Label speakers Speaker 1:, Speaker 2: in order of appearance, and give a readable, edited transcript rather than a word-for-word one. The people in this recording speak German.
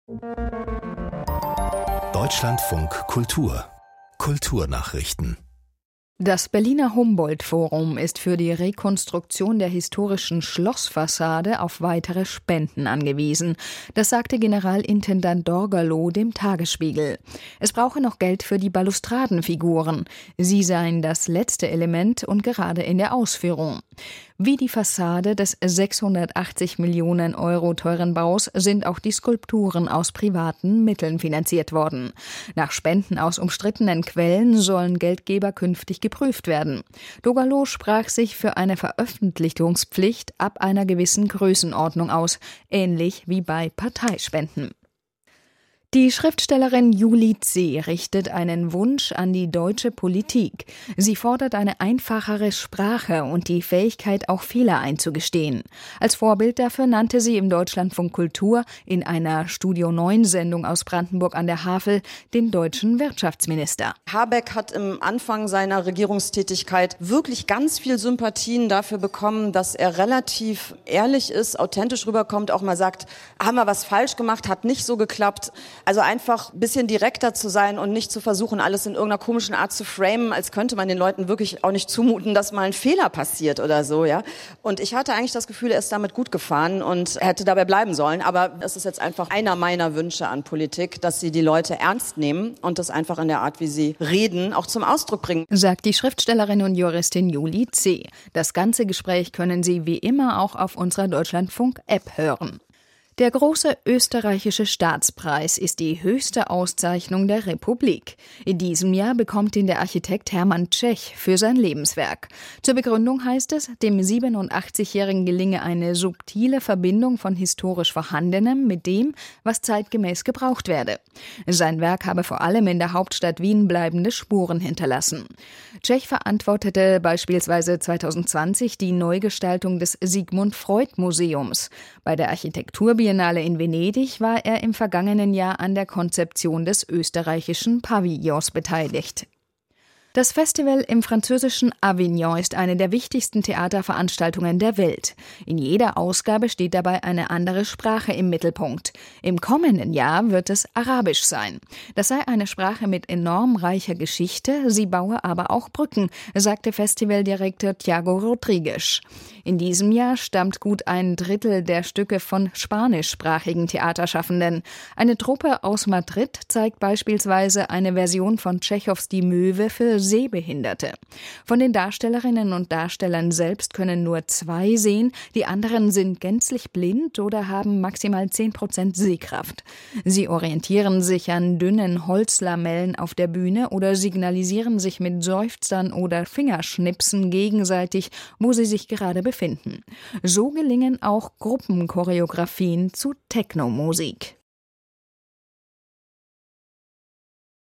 Speaker 1: Deutschlandfunk Kultur Kulturnachrichten.
Speaker 2: Das Berliner Humboldt-Forum ist für die Rekonstruktion der historischen Schlossfassade auf weitere Spenden angewiesen. Das sagte Generalintendant Dorgerloh dem Tagesspiegel. Es brauche noch Geld für die Balustradenfiguren. Sie seien das letzte Element und gerade in der Ausführung. Wie die Fassade des 680 Millionen Euro teuren Baus sind auch die Skulpturen aus privaten Mitteln finanziert worden. Nach Spenden aus umstrittenen Quellen sollen Geldgeber künftig geprüft werden. Dorgerloh sprach sich für eine Veröffentlichungspflicht ab einer gewissen Größenordnung aus, ähnlich wie bei Parteispenden. Die Schriftstellerin Julie C. richtet einen Wunsch an die deutsche Politik. Sie fordert eine einfachere Sprache und die Fähigkeit, auch Fehler einzugestehen. Als Vorbild dafür nannte sie im Deutschlandfunk Kultur in einer Studio 9-Sendung aus Brandenburg an der Havel den deutschen Wirtschaftsminister.
Speaker 3: Habeck hat im Anfang seiner Regierungstätigkeit wirklich ganz viel Sympathien dafür bekommen, dass er relativ ehrlich ist, authentisch rüberkommt, auch mal sagt, haben wir was falsch gemacht, hat nicht so geklappt. Also einfach ein bisschen direkter zu sein und nicht zu versuchen, alles in irgendeiner komischen Art zu framen, als könnte man den Leuten wirklich auch nicht zumuten, dass mal ein Fehler passiert oder so, ja. Und ich hatte eigentlich das Gefühl, er ist damit gut gefahren und hätte dabei bleiben sollen. Aber es ist jetzt einfach einer meiner Wünsche an Politik, dass sie die Leute ernst nehmen und das einfach in der Art, wie sie reden, auch zum Ausdruck bringen.
Speaker 2: Sagt die Schriftstellerin und Juristin Julie C. Das ganze Gespräch können Sie wie immer auch auf unserer Deutschlandfunk-App hören. Der große österreichische Staatspreis ist die höchste Auszeichnung der Republik. In diesem Jahr bekommt ihn der Architekt Hermann Czech für sein Lebenswerk. Zur Begründung heißt es, dem 87-Jährigen gelinge eine subtile Verbindung von historisch Vorhandenem mit dem, was zeitgemäß gebraucht werde. Sein Werk habe vor allem in der Hauptstadt Wien bleibende Spuren hinterlassen. Czech verantwortete beispielsweise 2020 die Neugestaltung des Sigmund Freud Museums. Bei der Architekturbiennale in Venedig war er im vergangenen Jahr an der Konzeption des österreichischen Pavillons beteiligt. Das Festival im französischen Avignon ist eine der wichtigsten Theaterveranstaltungen der Welt. In jeder Ausgabe steht dabei eine andere Sprache im Mittelpunkt. Im kommenden Jahr wird es Arabisch sein. Das sei eine Sprache mit enorm reicher Geschichte, sie baue aber auch Brücken, sagte Festivaldirektor Thiago Rodrigues. In diesem Jahr stammt gut ein Drittel der Stücke von spanischsprachigen Theaterschaffenden. Eine Truppe aus Madrid zeigt beispielsweise eine Version von Tschechows Die Möwe für Sehbehinderte. Von den Darstellerinnen und Darstellern selbst können nur 2 sehen, die anderen sind gänzlich blind oder haben maximal 10% Sehkraft. Sie orientieren sich an dünnen Holzlamellen auf der Bühne oder signalisieren sich mit Seufzern oder Fingerschnipsen gegenseitig, wo sie sich gerade befinden. So gelingen auch Gruppenchoreografien zu Techno-Musik.